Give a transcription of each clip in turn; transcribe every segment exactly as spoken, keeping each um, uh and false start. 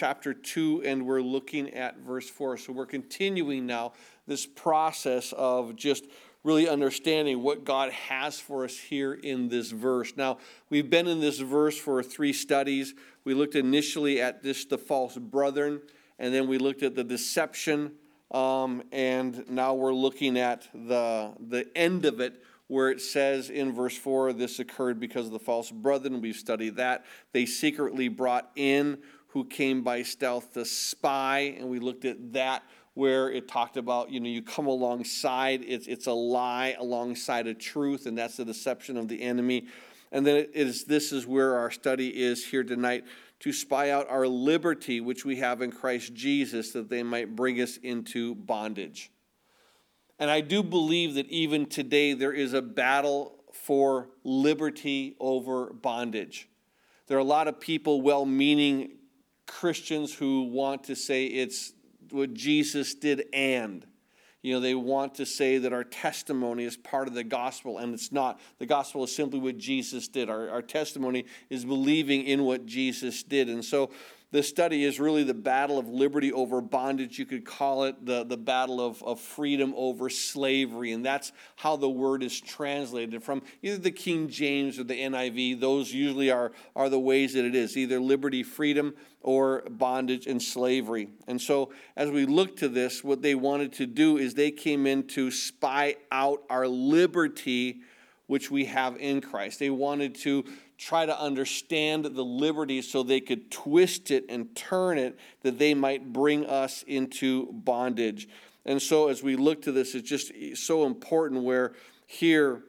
chapter two, and we're looking at verse four. So we're continuing now this process of just really understanding what God has for us here in this verse. Now, we've been in this verse for three studies. We looked initially at this, the false brethren, and then we looked at the deception, um, and now we're looking at the, the end of it, where it says in verse four, this occurred because of the false brethren. We've studied that. They secretly brought in who came by stealth to spy, and we looked at that, where it talked about, you know, you come alongside, it's it's a lie alongside a truth, and that's the deception of the enemy. And then it is this is where our study is here tonight, to spy out our liberty, which we have in Christ Jesus, that they might bring us into bondage. And I do believe that even today there is a battle for liberty over bondage. There are a lot of people, well-meaning Christians, who want to say it's what Jesus did, and you know they want to say that our testimony is part of the gospel, and it's not. The gospel is simply what Jesus did. Our, our testimony is believing in what Jesus did. And so this study is really the battle of liberty over bondage. You could call it the, the battle of, of freedom over slavery. And that's how the word is translated from either the King James or the N I V. Those usually are, are the ways that it is, either liberty, freedom, or bondage and slavery. And so as we look to this, what they wanted to do is they came in to spy out our liberty, which we have in Christ. They wanted to try to understand the liberty so they could twist it and turn it, that they might bring us into bondage. And so as we look to this, it's just so important where here,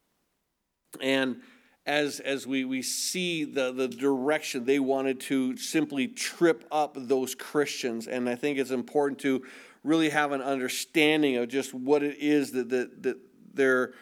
and as as we, we see the, the direction, they wanted to simply trip up those Christians. And I think it's important to really have an understanding of just what it is that, that, that they're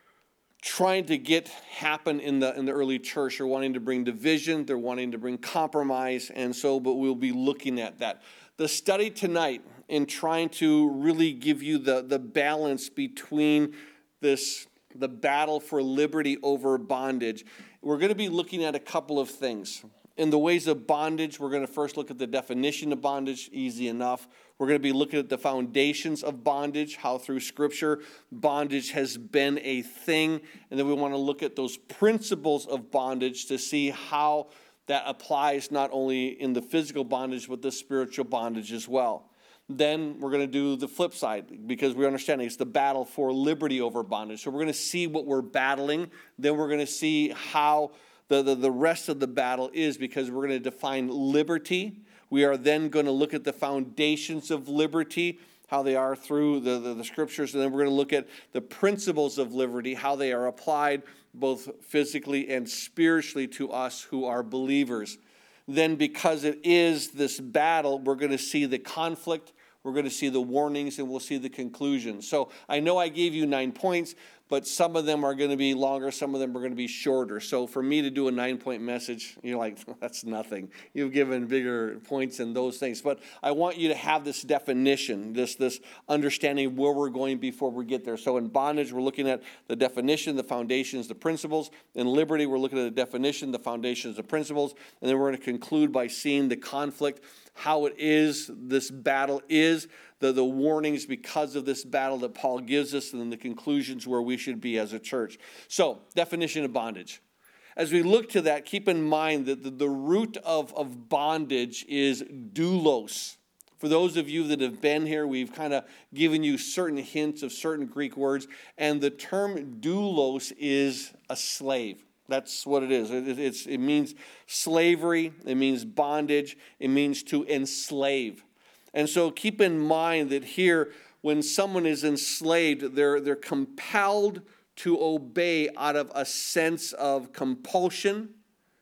trying to get happen in the in the early church. They're wanting to bring division, they're wanting to bring compromise, and so, but we'll be looking at that. The study tonight, in trying to really give you the, the balance between this, the battle for liberty over bondage, we're going to be looking at a couple of things. In the ways of bondage, we're going to first look at the definition of bondage, easy enough. We're going to be looking at the foundations of bondage, how through Scripture bondage has been a thing. And then we want to look at those principles of bondage to see how that applies not only in the physical bondage, but the spiritual bondage as well. Then we're going to do the flip side, because we're understanding it's the battle for liberty over bondage. So we're going to see what we're battling. Then we're going to see how the, the, the rest of the battle is, because we're going to define liberty. We are then going to look at the foundations of liberty, how they are through the, the, the Scriptures. And then we're going to look at the principles of liberty, how they are applied both physically and spiritually to us who are believers. Then, because it is this battle, we're going to see the conflict, we're going to see the warnings, and we'll see the conclusions. So I know I gave you nine points, but some of them are going to be longer, some of them are going to be shorter. So for me to do a nine-point message, you're like, that's nothing. You've given bigger points and those things. But I want you to have this definition, this, this understanding of where we're going before we get there. So in bondage, we're looking at the definition, the foundations, the principles. In liberty, we're looking at the definition, the foundations, the principles. And then we're going to conclude by seeing the conflict, how it is, this battle is, the, the warnings because of this battle that Paul gives us, and then the conclusions where we should be as a church. So, definition of bondage. As we look to that, keep in mind that the, the root of, of bondage is doulos. For those of you that have been here, we've kind of given you certain hints of certain Greek words, and the term doulos is a slave. That's what it is. It, it's, it means slavery. It means bondage. It means to enslave. And so keep in mind that here, when someone is enslaved, they're, they're compelled to obey out of a sense of compulsion,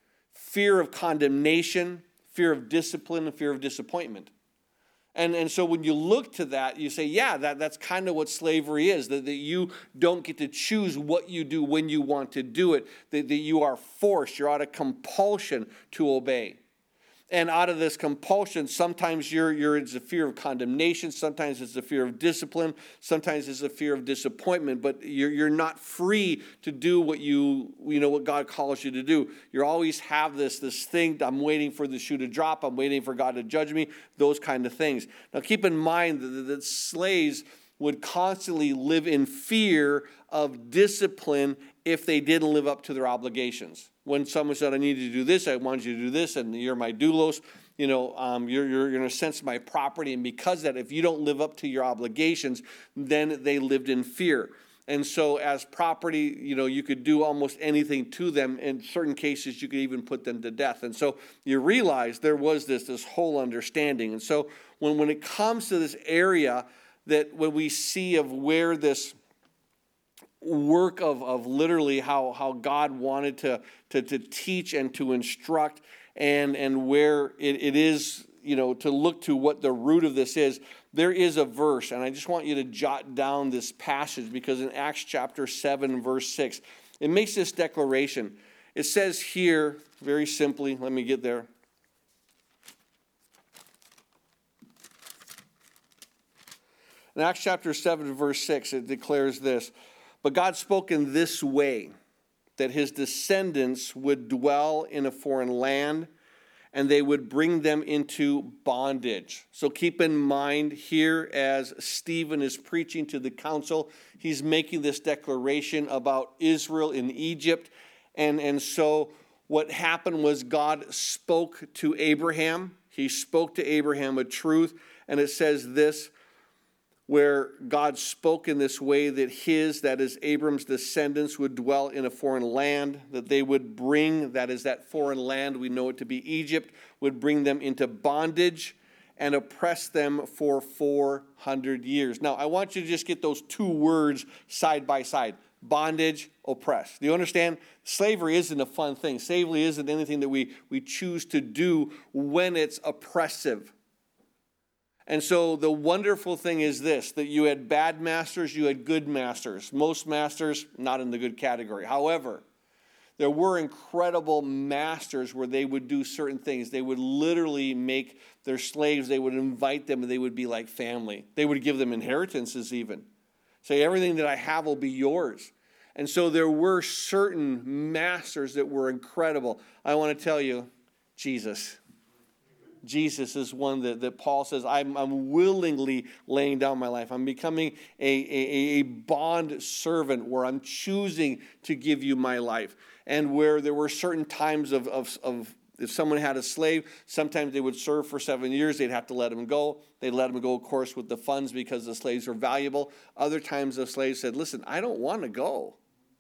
fear of condemnation, fear of discipline, and fear of disappointment. And, and so when you look to that, you say, yeah, that, that's kind of what slavery is, that, that you don't get to choose what you do when you want to do it, that, that you are forced, you're out of compulsion to obey. And out of this compulsion, sometimes you're, you're, it's a fear of condemnation, sometimes it's a fear of discipline, sometimes it's a fear of disappointment, but you're, you're not free to do what you, you know, what God calls you to do. You always have this, this thing, I'm waiting for the shoe to drop, I'm waiting for God to judge me, those kind of things. Now keep in mind that, that slaves would constantly live in fear of discipline if they didn't live up to their obligations. When someone said, I need you to do this, I want you to do this, and you're my doulos, you know, um, you're, you're, you're in a sense my property, and because of that, if you don't live up to your obligations, then they lived in fear. And so as property, you know, you could do almost anything to them. In certain cases, you could even put them to death. And so you realize there was this, this whole understanding. And so when, when it comes to this area that when we see of where this work of, of literally how, how God wanted to, to, to teach and to instruct and, and where it, it is, you know, to look to what the root of this is, there is a verse, and I just want you to jot down this passage because in Acts chapter seven, verse six, it makes this declaration. It says here, very simply, let me get there. In Acts chapter seven, verse six, it declares this. But God spoke in this way, that his descendants would dwell in a foreign land, and they would bring them into bondage. So keep in mind here as Stephen is preaching to the council, he's making this declaration about Israel in Egypt. And, and so what happened was God spoke to Abraham. He spoke to Abraham a truth, and it says this, where God spoke in this way that his, that is Abram's descendants, would dwell in a foreign land, that they would bring, that is that foreign land, we know it to be Egypt, would bring them into bondage and oppress them for four hundred years. Now, I want you to just get those two words side by side. Bondage, oppress. Do you understand? Slavery isn't a fun thing. Slavery isn't anything that we, we choose to do when it's oppressive. And so the wonderful thing is this, that you had bad masters, you had good masters. Most masters, not in the good category. However, there were incredible masters where they would do certain things. They would literally make their slaves, they would invite them, and they would be like family. They would give them inheritances even. Say, everything that I have will be yours. And so there were certain masters that were incredible. I want to tell you, Jesus. Jesus is one that, that Paul says, I'm, I'm willingly laying down my life. I'm becoming a, a, a bond servant where I'm choosing to give you my life. And where there were certain times of, of, of if someone had a slave, sometimes they would serve for seven years. They'd have to let him go. They'd let him go, of course, with the funds because the slaves were valuable. Other times the slaves said, listen, I don't want to go.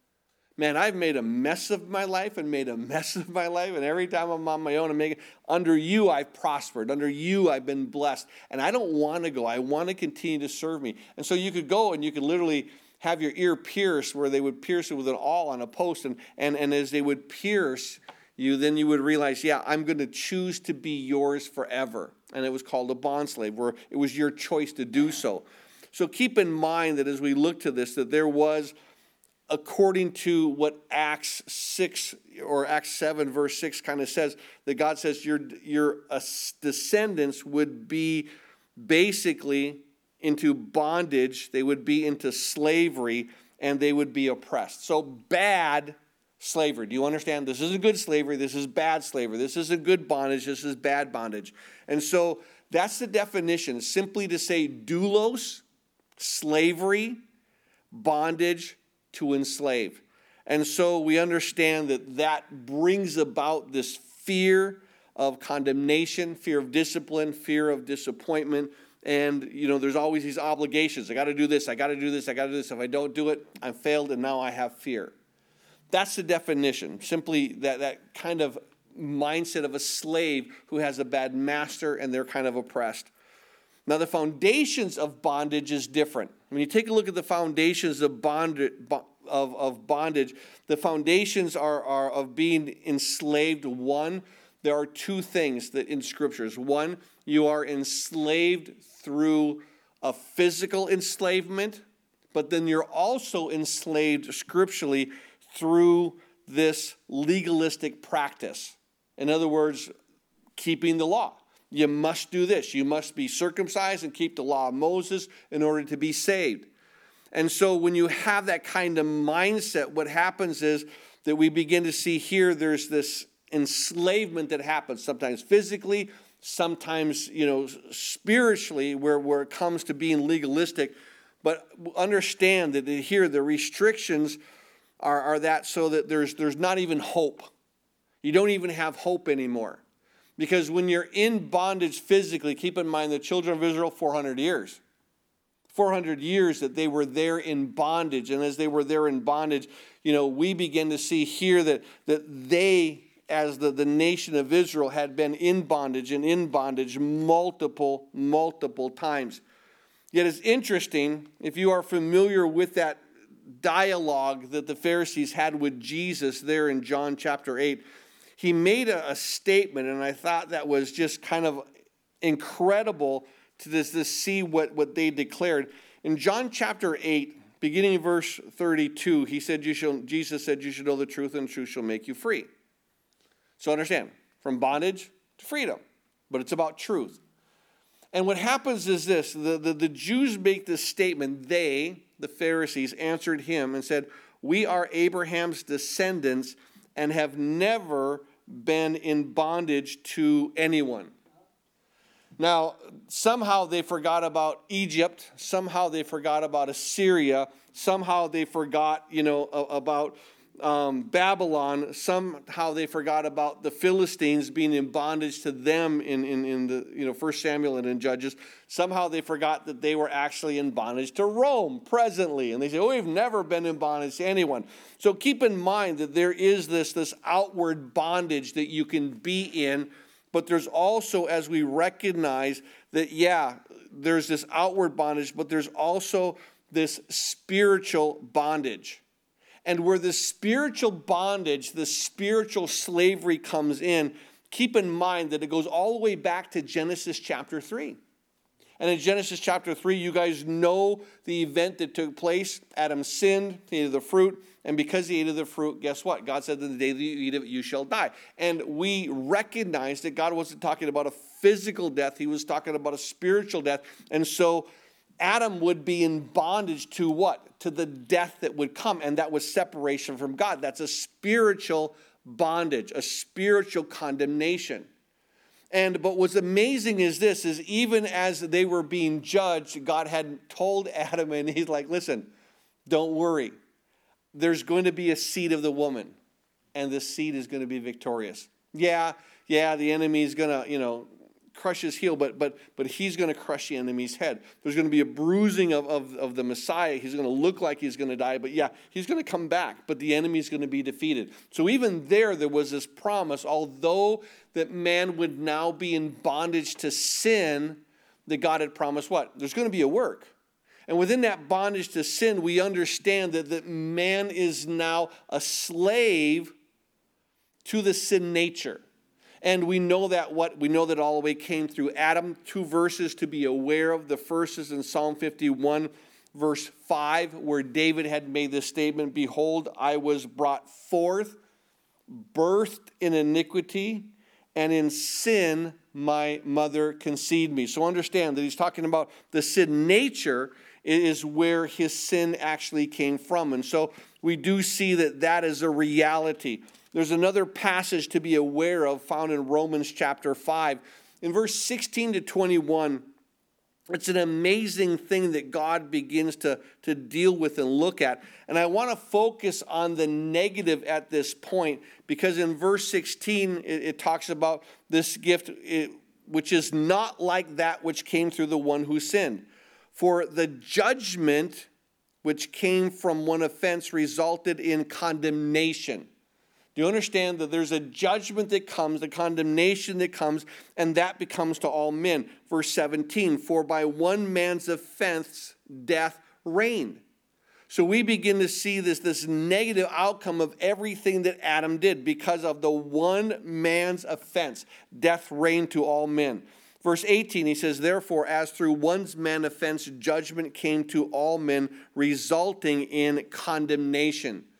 Man, I've made a mess of my life and made a mess of my life. And every time I'm on my own, I'm making, under you, I've prospered. Under you, I've been blessed. And I don't want to go. I want to continue to serve me. And so you could go and you could literally have your ear pierced where they would pierce it with an awl on a post. And, and, and as they would pierce you, then you would realize, yeah, I'm going to choose to be yours forever. And it was called a bond slave, where it was your choice to do so. So keep in mind that as we look to this, that there was, according to what Acts six or Acts seven verse six kind of says, that God says your, your descendants would be basically into bondage, they would be into slavery, and they would be oppressed. So bad slavery. Do you understand? This isn't good slavery, this is bad slavery. This isn't good bondage, this is bad bondage. And so that's the definition, simply to say doulos, slavery, bondage, to enslave. And so we understand that that brings about this fear of condemnation, fear of discipline, fear of disappointment. And, you know, there's always these obligations. I got to do this, I got to do this, I got to do this. If I don't do it, I'm failed, and now I have fear. That's the definition, simply that, that kind of mindset of a slave who has a bad master and they're kind of oppressed. Now, the foundations of bondage is different. When you take a look at the foundations of bondage, of, of bondage, the foundations are, are of being enslaved. One, there are two things that in scriptures. One, you are enslaved through a physical enslavement, but then you're also enslaved scripturally through this legalistic practice. In other words, keeping the law. You must do this. You must be circumcised and keep the law of Moses in order to be saved. And so when you have that kind of mindset, what happens is that we begin to see here there's this enslavement that happens, sometimes physically, sometimes, you know, spiritually, where, where it comes to being legalistic. But understand that here the restrictions are, are that so that there's, there's not even hope. You don't even have hope anymore. Because when you're in bondage physically, keep in mind the children of Israel, four hundred years. four hundred years that they were there in bondage. And as they were there in bondage, you know, we begin to see here that, that they, as the, the nation of Israel, had been in bondage and in bondage multiple, multiple times. Yet it's interesting, if you are familiar with that dialogue that the Pharisees had with Jesus there in John chapter eight, he made a, a statement, and I thought that was just kind of incredible to this, to see what, what they declared. In John chapter eight, beginning in verse thirty-two, he said, "You shall." Jesus said, "You shall know the truth, and the truth shall make you free." So understand, from bondage to freedom, but it's about truth. And what happens is this, the, the, the Jews make this statement, they, the Pharisees, answered him and said, "We are Abraham's descendants and have never been in bondage to anyone." Now, somehow they forgot about Egypt. Somehow they forgot about Assyria. Somehow they forgot, you know, about um, Babylon. Somehow they forgot about the Philistines being in bondage to them in, in, in the, you know, First Samuel and in Judges. Somehow they forgot that they were actually in bondage to Rome presently. And they say, "Oh, we've never been in bondage to anyone." So keep in mind that there is this, this outward bondage that you can be in. But there's also, as we recognize that, yeah, there's this outward bondage, but there's also this spiritual bondage. And where the spiritual bondage, the spiritual slavery comes in, keep in mind that it goes all the way back to Genesis chapter three. And in Genesis chapter three, you guys know the event that took place. Adam sinned, he ate of the fruit. And because he ate of the fruit, guess what? God said that the day that you eat of it, you shall die. And we recognize that God wasn't talking about a physical death. He was talking about a spiritual death. And so Adam would be in bondage to what? To the death that would come. And that was separation from God. That's a spiritual bondage, a spiritual condemnation. And but what's amazing is this, is even as they were being judged, God had told Adam, and he's like, "Listen, don't worry. There's going to be a seed of the woman, and this seed is going to be victorious." Yeah, yeah, the enemy is going to, you know, crush his heel, but but but he's going to crush the enemy's head. There's going to be a bruising of, of, of the Messiah. He's going to look like he's going to die, but yeah, he's going to come back, but the enemy is going to be defeated. So even there, there was this promise, although that man would now be in bondage to sin, that God had promised what? There's going to be a work. And within that bondage to sin, we understand that, that man is now a slave to the sin nature. And we know that what we know that all the way came through Adam. Two verses to be aware of. The first is in Psalm fifty-one, verse five, where David had made this statement, "Behold, I was brought forth, birthed in iniquity, and in sin my mother conceived me." So understand that he's talking about the sin nature is where his sin actually came from. And so we do see that that is a reality. There's another passage to be aware of found in Romans chapter five. In verse sixteen to twenty-one, it's an amazing thing that God begins to, to deal with and look at. And I want to focus on the negative at this point, because in verse sixteen, it, it talks about this gift, it, which is not like that which came through the one who sinned. For the judgment which came from one offense resulted in condemnation. Do you understand that there's a judgment that comes, the condemnation that comes, and that becomes to all men? Verse seventeen, for by one man's offense, death reigned. So we begin to see this, this negative outcome of everything that Adam did because of the one man's offense. Death reigned to all men. Verse eighteen, he says, therefore, as through one man's offense, judgment came to all men, resulting in condemnation.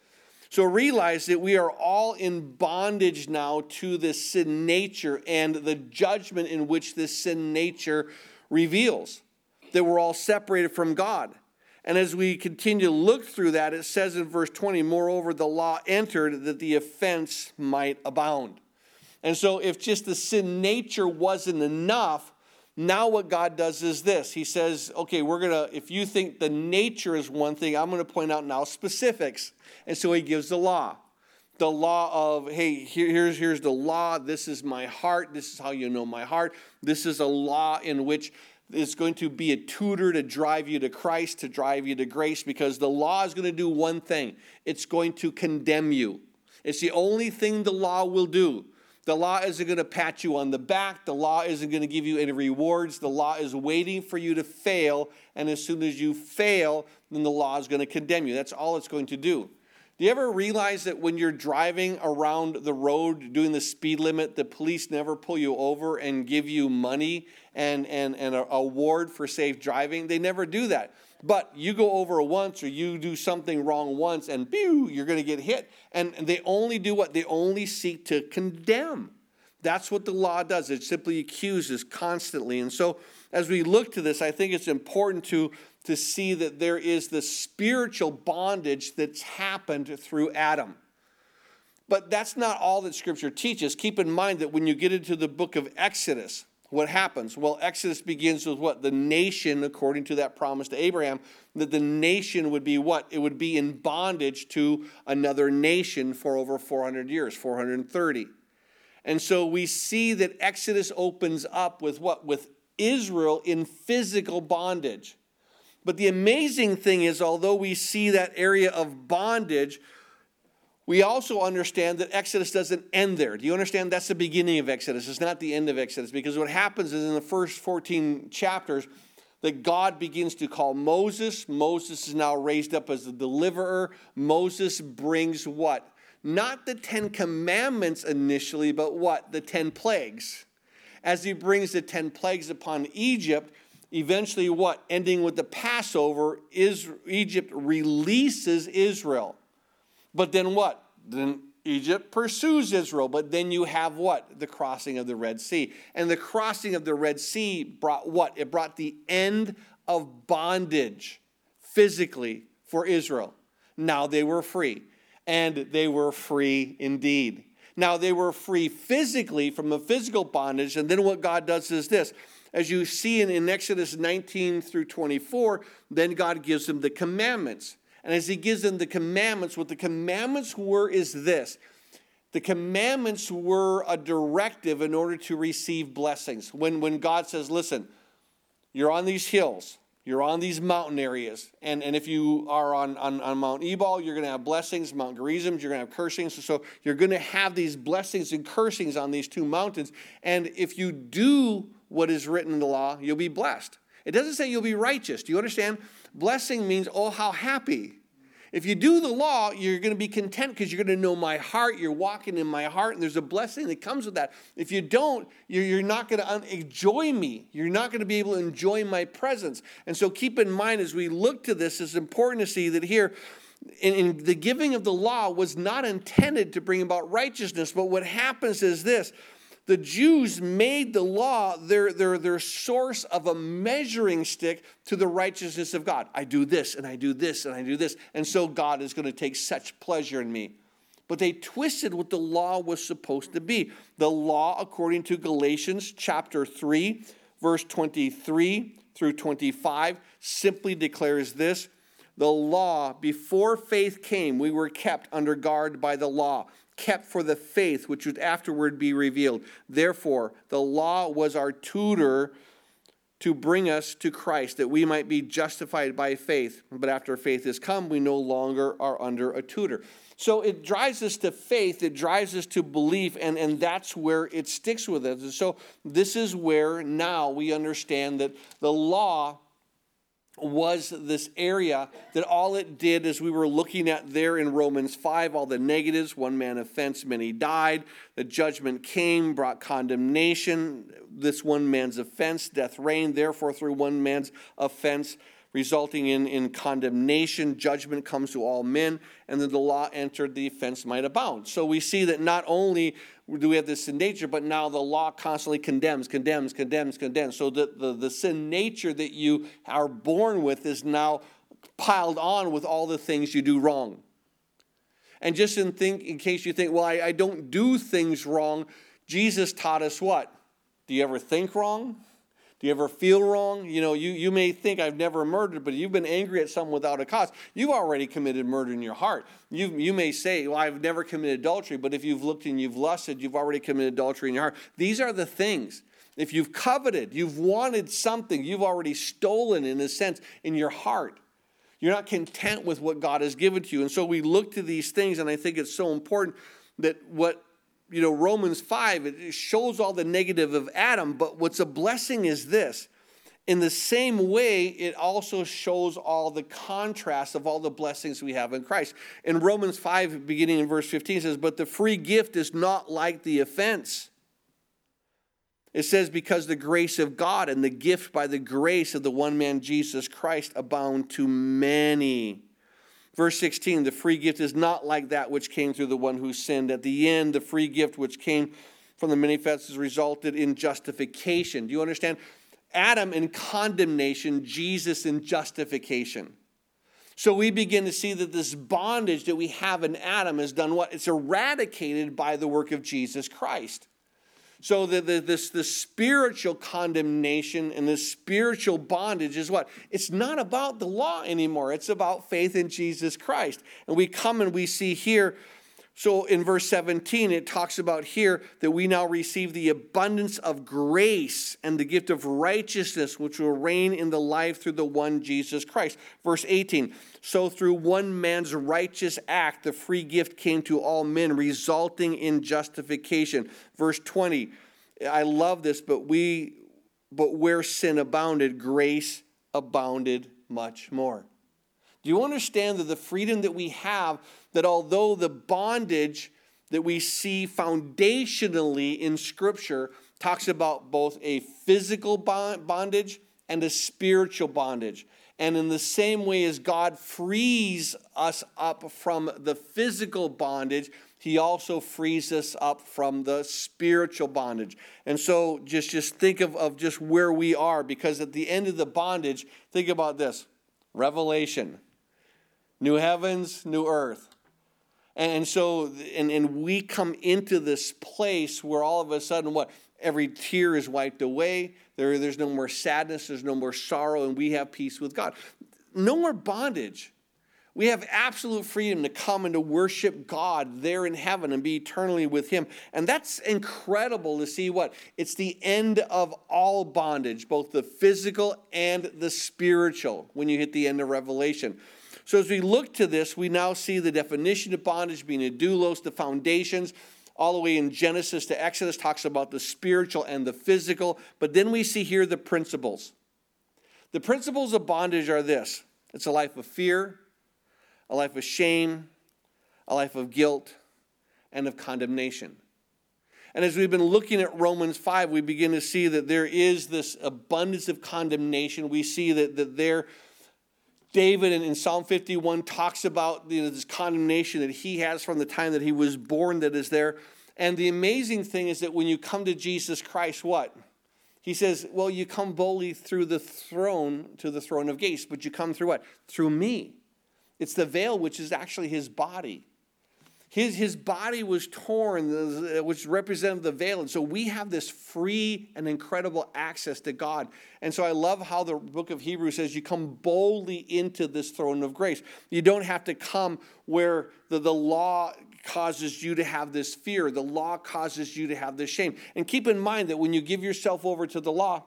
So realize that we are all in bondage now to this sin nature and the judgment in which this sin nature reveals. That we're all separated from God. And as we continue to look through that, it says in verse twenty, moreover, the law entered that the offense might abound. And so if just the sin nature wasn't enough, now what God does is this. He says, okay, we're going to, if you think the nature is one thing, I'm going to point out now specifics. And so he gives the law. The law of, hey, here, here's, here's the law. This is my heart. This is how you know my heart. This is a law in which it's going to be a tutor to drive you to Christ, to drive you to grace, because the law is going to do one thing. It's going to condemn you. It's the only thing the law will do. The law isn't going to pat you on the back. The law isn't going to give you any rewards. The law is waiting for you to fail. And as soon as you fail, then the law is going to condemn you. That's all it's going to do. Do you ever realize that when you're driving around the road doing the speed limit, the police never pull you over and give you money and, and, and an award for safe driving? They never do that. But you go over once or you do something wrong once and pew, you're going to get hit. And they only do what? They only seek to condemn. That's what the law does. It simply accuses constantly. And so as we look to this, I think it's important to, to see that there is the spiritual bondage that's happened through Adam. But that's not all that Scripture teaches. Keep in mind that when you get into the book of Exodus, what happens? Well, Exodus begins with what? The nation, according to that promise to Abraham, that the nation would be what? It would be in bondage to another nation for over four hundred years, four hundred thirty. And so we see that Exodus opens up with what? With Israel in physical bondage. But the amazing thing is, although we see that area of bondage, we also understand that Exodus doesn't end there. Do you understand? That's the beginning of Exodus. It's not the end of Exodus. Because what happens is in the first fourteen chapters, that God begins to call Moses. Moses is now raised up as the deliverer. Moses brings what? Not the Ten Commandments initially, but what? The ten plagues. As he brings the ten plagues upon Egypt, eventually what? Ending with the Passover, Egypt releases Israel. But then what? Then Egypt pursues Israel. But then you have what? The crossing of the Red Sea. And the crossing of the Red Sea brought what? It brought the end of bondage physically for Israel. Now they were free. And they were free indeed. Now they were free physically from a physical bondage. And then what God does is this. As you see in, in Exodus nineteen through twenty-four, then God gives them the commandments. And as he gives them the commandments, what the commandments were is this. The commandments were a directive in order to receive blessings. When, when God says, listen, you're on these hills, you're on these mountain areas, and, and if you are on, on, on Mount Ebal, you're going to have blessings. Mount Gerizim, you're going to have cursings. So you're going to have these blessings and cursings on these two mountains. And if you do what is written in the law, you'll be blessed. It doesn't say you'll be righteous. Do you understand? Blessing means, oh, how happy. If you do the law, you're going to be content because you're going to know my heart. You're walking in my heart, and there's a blessing that comes with that. If you don't, you're not going to enjoy me. You're not going to be able to enjoy my presence. And so keep in mind as we look to this, it's important to see that here, in, in the giving of the law was not intended to bring about righteousness. But what happens is this. The Jews made the law their, their, their source of a measuring stick to the righteousness of God. I do this, and I do this, and I do this, and so God is going to take such pleasure in me. But they twisted what the law was supposed to be. The law, according to Galatians chapter three, verse twenty-three through twenty-five, simply declares this. The law, before faith came, we were kept under guard by the law, kept for the faith which would afterward be revealed. Therefore, the law was our tutor to bring us to Christ, that we might be justified by faith. But after faith has come, we no longer are under a tutor. So it drives us to faith, it drives us to belief, and, and that's where it sticks with us. And so this is where now we understand that the law was this area that all it did, as we were looking at there in Romans five, all the negatives, one man offense, many died, the judgment came, brought condemnation, this one man's offense, death reigned, therefore through one man's offense, resulting in, in condemnation. Judgment comes to all men, and then the law entered, the offense might abound. So we see that not only do we have this sin nature, but now the law constantly condemns, condemns, condemns, condemns. So the, the, the sin nature that you are born with is now piled on with all the things you do wrong. And just in think, in case you think, well, I, I don't do things wrong, Jesus taught us what? Do you ever think wrong? Do you ever feel wrong? You know, you, you may think I've never murdered, but you've been angry at someone without a cause. You've already committed murder in your heart. You, you may say, well, I've never committed adultery, but if you've looked and you've lusted, you've already committed adultery in your heart. These are the things. If you've coveted, you've wanted something, you've already stolen in a sense in your heart. You're not content with what God has given to you. And so we look to these things, and I think it's so important that what, you know, Romans five, it shows all the negative of Adam, but what's a blessing is this. In the same way, it also shows all the contrast of all the blessings we have in Christ. In Romans five, beginning in verse fifteen, it says, but the free gift is not like the offense. It says, because the grace of God and the gift by the grace of the one man Jesus Christ abound to many. Verse sixteen, the free gift is not like that which came through the one who sinned. At the end, the free gift which came from the many offenses resulted in justification. Do you understand? Adam in condemnation, Jesus in justification. So we begin to see that this bondage that we have in Adam has done what? It's eradicated by the work of Jesus Christ. So the, the, this, this spiritual condemnation and this spiritual bondage is what? It's not about the law anymore. It's about faith in Jesus Christ. And we come and we see here, so in verse seventeen, it talks about here that we now receive the abundance of grace and the gift of righteousness, which will reign in the life through the one Jesus Christ. Verse eighteen, so through one man's righteous act, the free gift came to all men, resulting in justification. Verse twenty, I love this, but we, but where sin abounded, grace abounded much more. Do you understand that the freedom that we have, that although the bondage that we see foundationally in Scripture talks about both a physical bondage and a spiritual bondage. And in the same way as God frees us up from the physical bondage, He also frees us up from the spiritual bondage. And so just, just think of, of just where we are, because at the end of the bondage, think about this. Revelation. New heavens, new earth. And so, and, and we come into this place where all of a sudden, what? Every tear is wiped away. There, there's no more sadness. There's no more sorrow. And we have peace with God. No more bondage. We have absolute freedom to come and to worship God there in heaven and be eternally with Him. And that's incredible to see what? It's the end of all bondage, both the physical and the spiritual, when you hit the end of Revelation. So as we look to this, we now see the definition of bondage being a doulos, the foundations, all the way in Genesis to Exodus talks about the spiritual and the physical. But then we see here the principles. The principles of bondage are this. It's a life of fear, a life of shame, a life of guilt, and of condemnation. And as we've been looking at Romans five, we begin to see that there is this abundance of condemnation. We see that, that there David in Psalm fifty-one talks about, you know, this condemnation that he has from the time that he was born that is there. And the amazing thing is that when you come to Jesus Christ, what? He says, well, you come boldly through the throne to the throne of grace, but you come through what? Through me. It's the veil, which is actually His body. His, his body was torn, which represented the veil. And so we have this free and incredible access to God. And so I love how the book of Hebrews says you come boldly into this throne of grace. You don't have to come where the, the law causes you to have this fear. The law causes you to have this shame. And keep in mind that when you give yourself over to the law,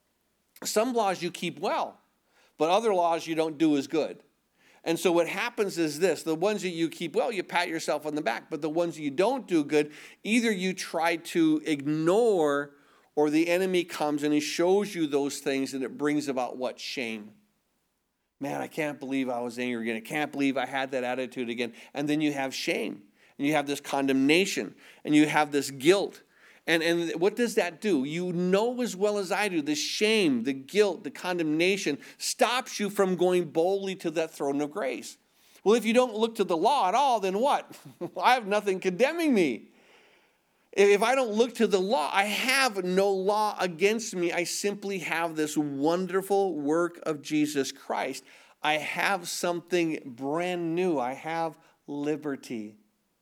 some laws you keep well, but other laws you don't do as good. And so what happens is this, the ones that you keep well, you pat yourself on the back, but the ones that you don't do good, either you try to ignore or the enemy comes and he shows you those things and it brings about what? Shame. Man, I can't believe I was angry again. I can't believe I had that attitude again. And then you have shame and you have this condemnation and you have this guilt. And, and what does that do? You know as well as I do, the shame, the guilt, the condemnation stops you from going boldly to that throne of grace. Well, if you don't look to the law at all, then what? I have nothing condemning me. If I don't look to the law, I have no law against me. I simply have this wonderful work of Jesus Christ. I have something brand new. I have liberty.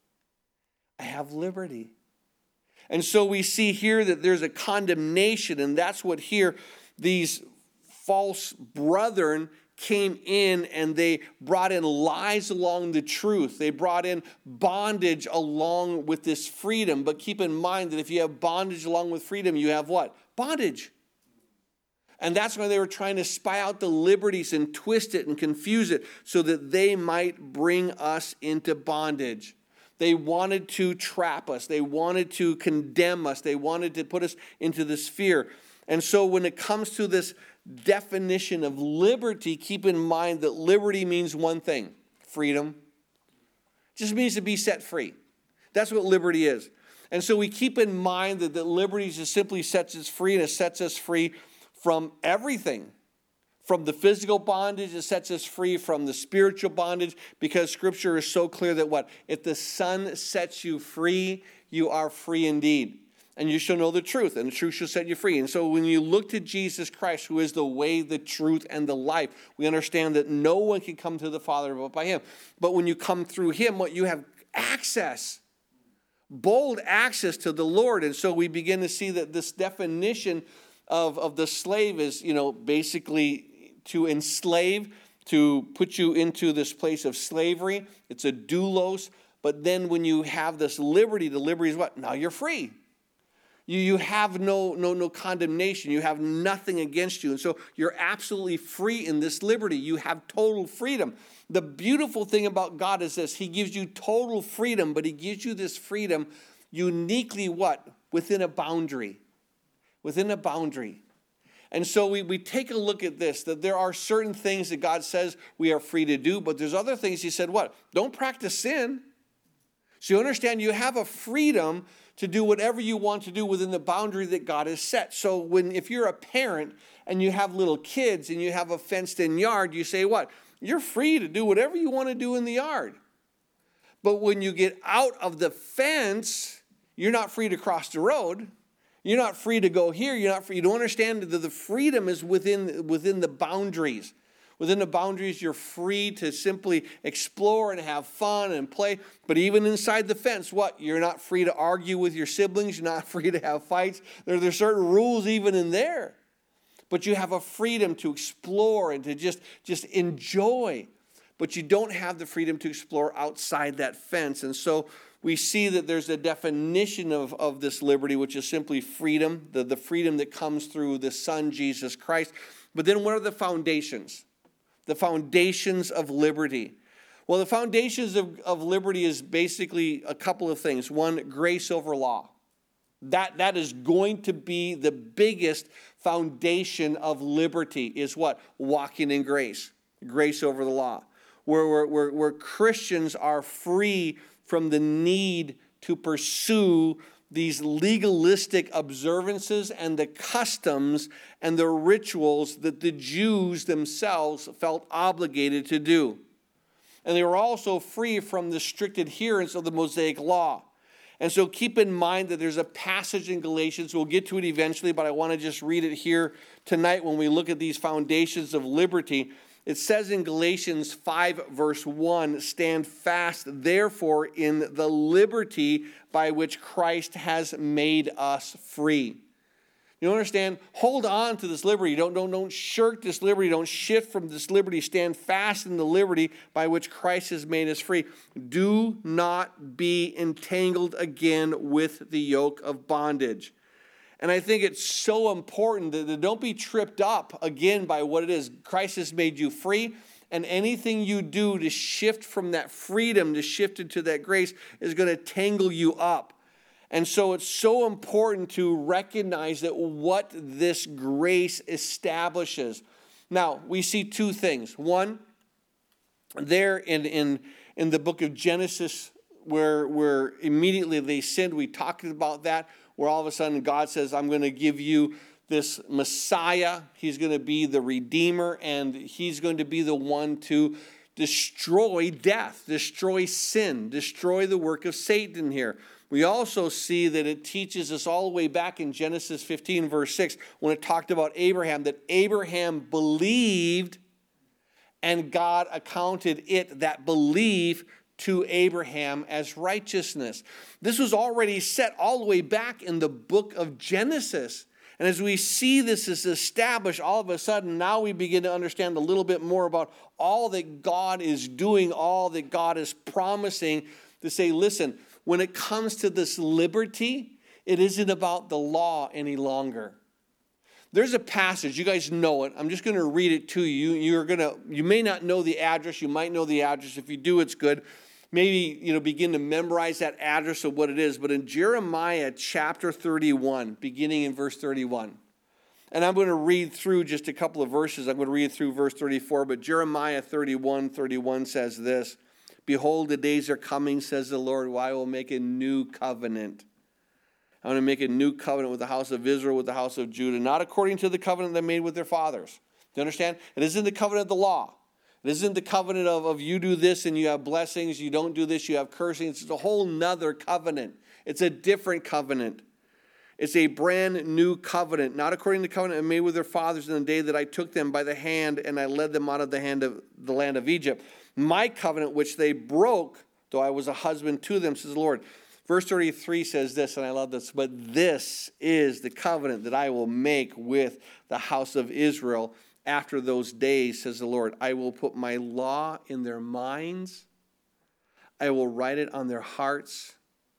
I have liberty. And so we see here that there's a condemnation, and that's what here these false brethren came in, and they brought in lies along the truth. They brought in bondage along with this freedom. But keep in mind that if you have bondage along with freedom, you have what? Bondage. And that's why they were trying to spy out the liberties and twist it and confuse it so that they might bring us into bondage. They wanted to trap us. They wanted to condemn us. They wanted to put us into this fear. And so when it comes to this definition of liberty, keep in mind that liberty means one thing: freedom. It just means to be set free. That's what liberty is. And so we keep in mind that, that liberty just simply sets us free, and it sets us free from everything. From the physical bondage, it sets us free from the spiritual bondage, because Scripture is so clear that what? If the Son sets you free, you are free indeed. And you shall know the truth, and the truth shall set you free. And so when you look to Jesus Christ, who is the way, the truth, and the life, we understand that no one can come to the Father but by Him. But when you come through Him, what you have access, bold access to the Lord. And so we begin to see that this definition of, of the slave is, you know, basically to enslave, to put you into this place of slavery. It's a doulos. But then when you have this liberty, the liberty is what? Now you're free. You, you have no, no, no condemnation. You have nothing against you. And so you're absolutely free in this liberty. You have total freedom. The beautiful thing about God is this: He gives you total freedom, but He gives you this freedom uniquely what? Within a boundary. Within a boundary. And so we, we take a look at this, that there are certain things that God says we are free to do, but there's other things He said, what? Don't practice sin. So you understand, you have a freedom to do whatever you want to do within the boundary that God has set. So when if you're a parent and you have little kids and you have a fenced-in yard, you say what? You're free to do whatever you want to do in the yard. But when you get out of the fence, you're not free to cross the road. You're not free to go here. You're not free. You don't understand that the freedom is within, within the boundaries. Within the boundaries, you're free to simply explore and have fun and play. But even inside the fence, what? You're not free to argue with your siblings. You're not free to have fights. There, there's certain rules even in there. But you have a freedom to explore and to just, just enjoy. But you don't have the freedom to explore outside that fence. And so we see that there's a definition of, of this liberty, which is simply freedom, the, the freedom that comes through the Son, Jesus Christ. But then what are the foundations? The foundations of liberty. Well, the foundations of, of liberty is basically a couple of things. One, grace over law. That, that is going to be the biggest foundation of liberty, is what? Walking in grace. Grace over the law. Where, where, where, where Christians are free from the need to pursue these legalistic observances and the customs and the rituals that the Jews themselves felt obligated to do. And they were also free from the strict adherence of the Mosaic law. And so keep in mind that there's a passage in Galatians. We'll get to it eventually, but I want to just read it here tonight when we look at these foundations of liberty. It says in Galatians five, verse one, "Stand fast, therefore, in the liberty by which Christ has made us free." You understand? Hold on to this liberty. Don't, don't, don't shirk this liberty. Don't shift from this liberty. Stand fast in the liberty by which Christ has made us free. Do not be entangled again with the yoke of bondage. And I think it's so important that, that don't be tripped up again by what it is. Christ has made you free, and anything you do to shift from that freedom, to shift into that grace, is going to tangle you up. And so it's so important to recognize that what this grace establishes. Now, we see two things. One, there in, in, in the book of Genesis, where, where immediately they sinned, we talked about that, where all of a sudden God says, I'm going to give you this Messiah. He's going to be the Redeemer, and he's going to be the one to destroy death, destroy sin, destroy the work of Satan here. We also see that it teaches us all the way back in Genesis fifteen, verse six, when it talked about Abraham, that Abraham believed and God accounted it, that belief, to Abraham as righteousness. This was already set all the way back in the book of Genesis. And as we see this is established, all of a sudden, now we begin to understand a little bit more about all that God is doing, all that God is promising, to say, listen, when it comes to this liberty, it isn't about the law any longer. There's a passage, you guys know it. I'm just going to read it to you. You're going to, you may not know the address. You might know the address. If you do, it's good. Maybe, you know, begin to memorize that address of what it is. But in Jeremiah chapter thirty-one, beginning in verse thirty-one, and I'm going to read through just a couple of verses. I'm going to read through verse thirty-four, but Jeremiah thirty-one, thirty-one says this, behold, the days are coming, says the Lord, where I will make a new covenant. I'm going to make a new covenant with the house of Israel, with the house of Judah, not according to the covenant they made with their fathers. Do you understand? It isn't the covenant of the law. It isn't the covenant of, of you do this and you have blessings, you don't do this, you have cursings. It's a whole nother covenant. It's a different covenant. It's a brand new covenant, not according to the covenant I made with their fathers in the day that I took them by the hand and I led them out of the hand of the land of Egypt. My covenant which they broke, though I was a husband to them, says the Lord. Verse thirty-three says this, and I love this, but this is the covenant that I will make with the house of Israel after those days, says the Lord. I will put my law in their minds. I will write it on their hearts.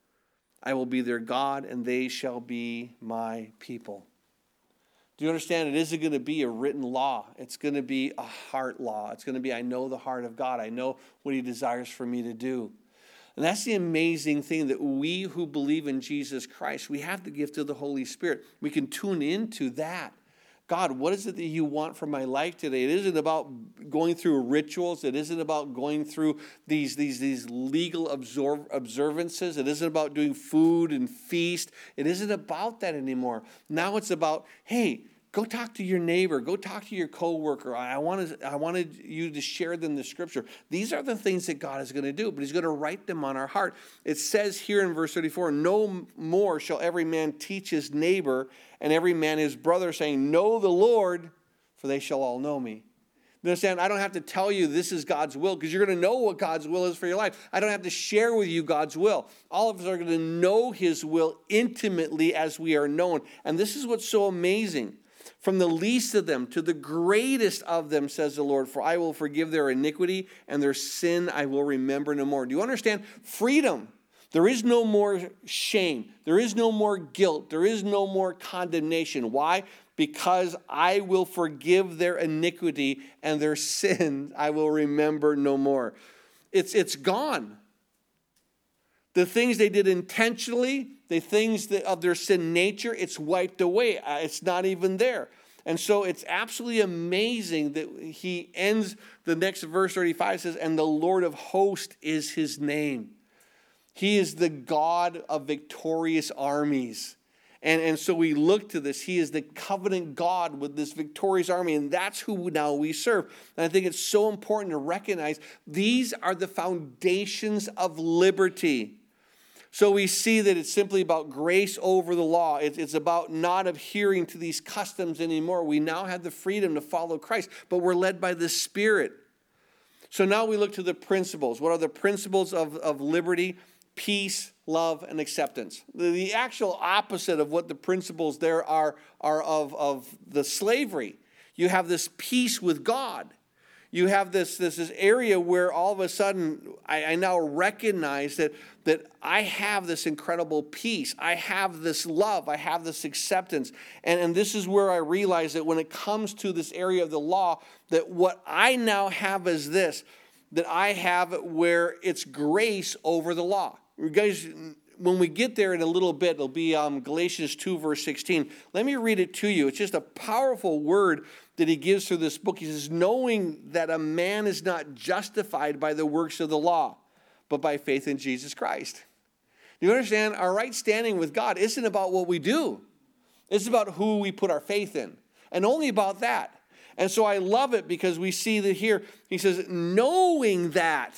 I will be their God, and they shall be my people. Do you understand? It isn't going to be a written law. It's going to be a heart law. It's going to be, I know the heart of God. I know what he desires for me to do. And that's the amazing thing, that we who believe in Jesus Christ, we have the gift of the Holy Spirit. We can tune into that. God, what is it that you want from my life today? It isn't about going through rituals. It isn't about going through these, these, these legal observ- observances. It isn't about doing food and feast. It isn't about that anymore. Now it's about, hey, go talk to your neighbor. Go talk to your coworker. I wanted, I wanted you to share them the scripture. These are the things that God is going to do, but he's going to write them on our heart. It says here in verse thirty-four, no more shall every man teach his neighbor and every man his brother, saying, know the Lord, for they shall all know me. You understand? I don't have to tell you this is God's will, because you're going to know what God's will is for your life. I don't have to share with you God's will. All of us are going to know his will intimately as we are known. And this is what's so amazing. From the least of them to the greatest of them, says the Lord, for I will forgive their iniquity and their sin I will remember no more. Do you understand? Freedom. There is no more shame. There is no more guilt. There is no more condemnation. Why? Because I will forgive their iniquity and their sin I will remember no more. It's, it's gone. The things they did intentionally, the things that of their sin nature, it's wiped away. It's not even there. And so it's absolutely amazing that he ends the next verse, thirty-five says, and the Lord of hosts is his name. He is the God of victorious armies. And, and so we look to this. He is the covenant God with this victorious army, and that's who now we serve. And I think it's so important to recognize these are the foundations of liberty. So we see that it's simply about grace over the law. It's, it's about not adhering to these customs anymore. We now have the freedom to follow Christ, but we're led by the Spirit. So now we look to the principles. What are the principles of, of liberty? Peace, love, and acceptance. The, the actual opposite of what the principles there are, are of, of the slavery. You have this peace with God. You have this, this, this area where all of a sudden I, I now recognize that, that I have this incredible peace. I have this love. I have this acceptance. And, and this is where I realize that when it comes to this area of the law, that what I now have is this, that I have where it's grace over the law. You guys, when we get there in a little bit, it'll be um, Galatians two, verse sixteen. Let me read it to you. It's just a powerful word that he gives through this book. He says, knowing that a man is not justified by the works of the law, but by faith in Jesus Christ. You understand? Our right standing with God isn't about what we do. It's about who we put our faith in. And only about that. And so I love it because we see that here, he says, knowing that.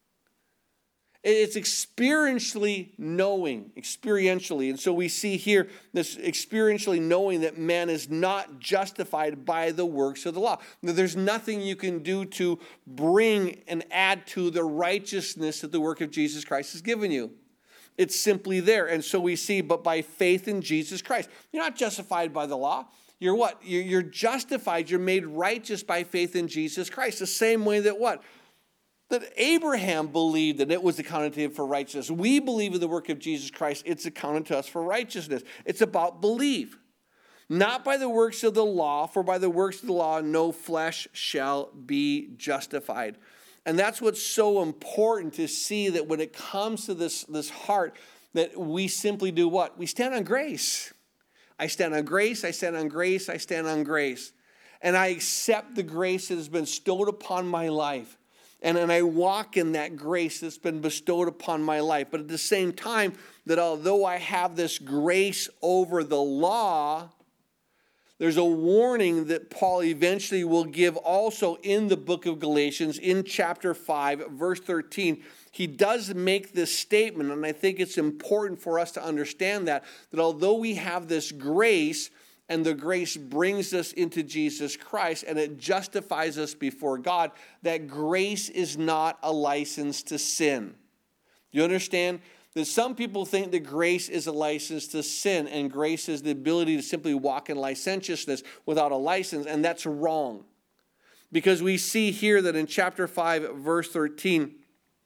It's experientially knowing, experientially. And so we see here this experientially knowing that man is not justified by the works of the law. There's nothing you can do to bring and add to the righteousness that the work of Jesus Christ has given you. It's simply there. And so we see, but by faith in Jesus Christ. You're not justified by the law. You're what? You're justified. You're made righteous by faith in Jesus Christ. The same way that what? That Abraham believed that it was accounted to him for righteousness. We believe in the work of Jesus Christ. It's accounted to us for righteousness. It's about belief. Not by the works of the law, for by the works of the law no flesh shall be justified. And that's what's so important to see, that when it comes to this, this heart, that we simply do what? We stand on grace. I stand on grace, I stand on grace, I stand on grace. And I accept the grace that has been bestowed upon my life. And, and I walk in that grace that's been bestowed upon my life. But at the same time, that although I have this grace over the law, there's a warning that Paul eventually will give also in the book of Galatians, in chapter five, verse thirteen. He does make this statement, and I think it's important for us to understand that, that although we have this grace, and the grace brings us into Jesus Christ, and it justifies us before God, that grace is not a license to sin. You understand? That some people think that grace is a license to sin, and grace is the ability to simply walk in licentiousness without a license, and that's wrong. Because we see here that in chapter five, verse thirteen,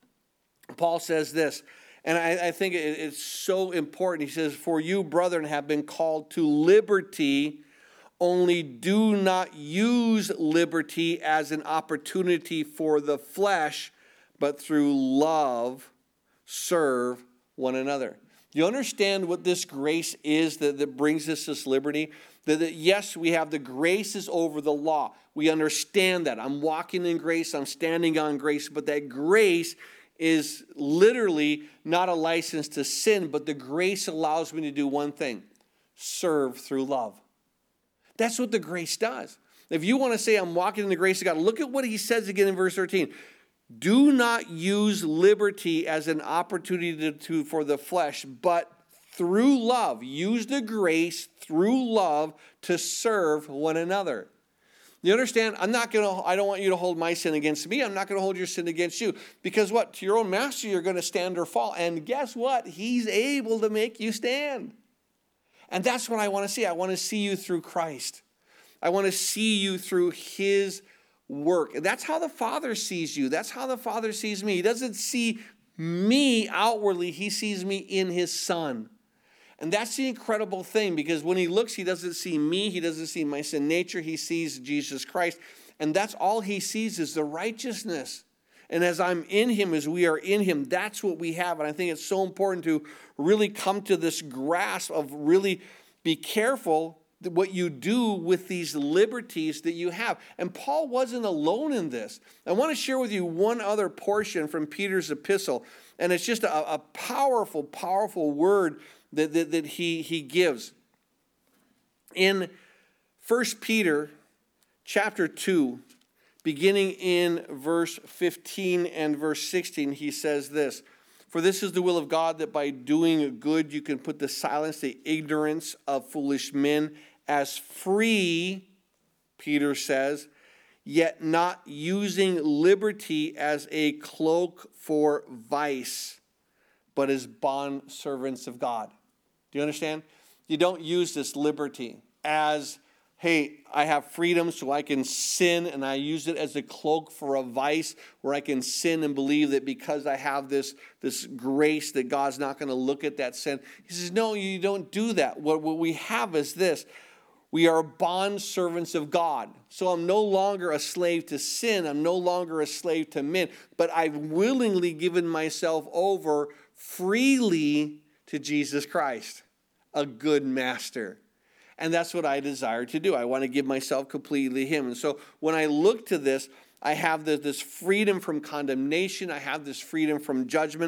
Paul says this, and I, I think it, it's so important. He says, for you, brethren, have been called to liberty, only do not use liberty as an opportunity for the flesh, but through love serve one another. You understand what this grace is that, that brings us this liberty? That, that yes, we have the graces over the law. We understand that. I'm walking in grace. I'm standing on grace. But that grace is literally not a license to sin, but the grace allows me to do one thing: serve through love. That's what the grace does. If you want to say I'm walking in the grace of God, look at what he says again in verse thirteen. Do not use liberty as an opportunity to, to, for the flesh, but through love. Use the grace through love to serve one another. You understand? I'm not going to, I don't want you to hold my sin against me. I'm not going to hold your sin against you. Because what? To your own master, you're going to stand or fall. And guess what? He's able to make you stand. And that's what I want to see. I want to see you through Christ. I want to see you through his work. And that's how the Father sees you. That's how the Father sees me. He doesn't see me outwardly. He sees me in his Son. And that's the incredible thing, because when he looks, he doesn't see me. He doesn't see my sin nature. He sees Jesus Christ. And that's all he sees is the righteousness. And as I'm in him, as we are in him, that's what we have. And I think it's so important to really come to this grasp of really be careful what you do with these liberties that you have. And Paul wasn't alone in this. I want to share with you one other portion from Peter's epistle. And it's just a, a powerful, powerful word that, that, that he, he gives. In First Peter chapter two, beginning in verse fifteen and verse sixteen, he says this: for this is the will of God, that by doing good you can put to silence the ignorance of foolish men, as free, Peter says, yet not using liberty as a cloak for vice, but as bondservants of God. Do you understand? You don't use this liberty as, hey, I have freedom so I can sin, and I use it as a cloak for a vice where I can sin and believe that because I have this, this grace that God's not going to look at that sin. He says, no, you don't do that. What, what we have is this. We are bond servants of God. So I'm no longer a slave to sin. I'm no longer a slave to men. But I've willingly given myself over freely to Jesus Christ, a good master. And that's what I desire to do. I want to give myself completely to him. And so when I look to this, I have this freedom from condemnation. I have this freedom from judgment.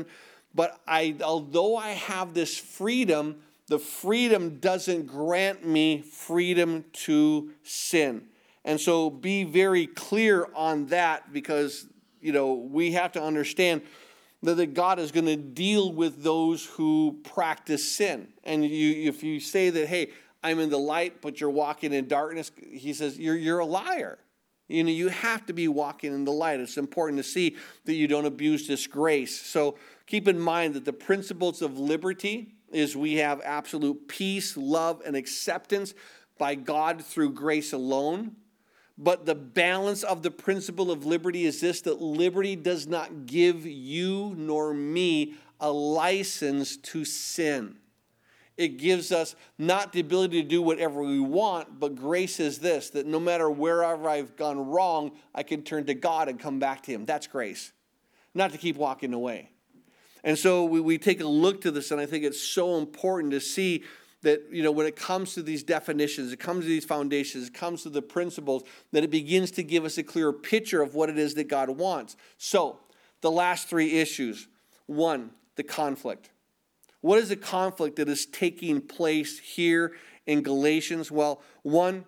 But I, although I have this freedom, the freedom doesn't grant me freedom to sin. And so be very clear on that, because, you know, we have to understand that, that God is going to deal with those who practice sin. And you, if you say that, hey, I'm in the light, but you're walking in darkness, he says, you're, you're a liar. You know, you have to be walking in the light. It's important to see that you don't abuse this grace. So keep in mind that the principles of liberty is we have absolute peace, love, and acceptance by God through grace alone. But the balance of the principle of liberty is this, that liberty does not give you nor me a license to sin. It gives us not the ability to do whatever we want, but grace is this, that no matter wherever I've gone wrong, I can turn to God and come back to him. That's grace, not to keep walking away. And so we, we take a look to this, and I think it's so important to see that, you know, when it comes to these definitions, it comes to these foundations, it comes to the principles, that it begins to give us a clearer picture of what it is that God wants. So, the last three issues. One, the conflict. What is the conflict that is taking place here in Galatians? Well, one,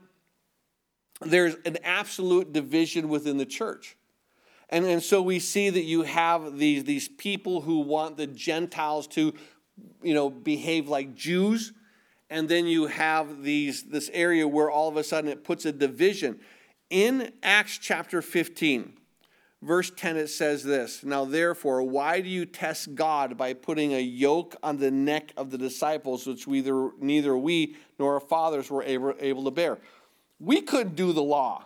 there's an absolute division within the church. And, and so we see that you have these, these people who want the Gentiles to, you know, behave like Jews. And then you have these this area where all of a sudden it puts a division. In Acts chapter fifteen, verse ten, it says this, "Now therefore, why do you test God by putting a yoke on the neck of the disciples, which we either, neither we nor our fathers were able, able to bear?" We couldn't do the law.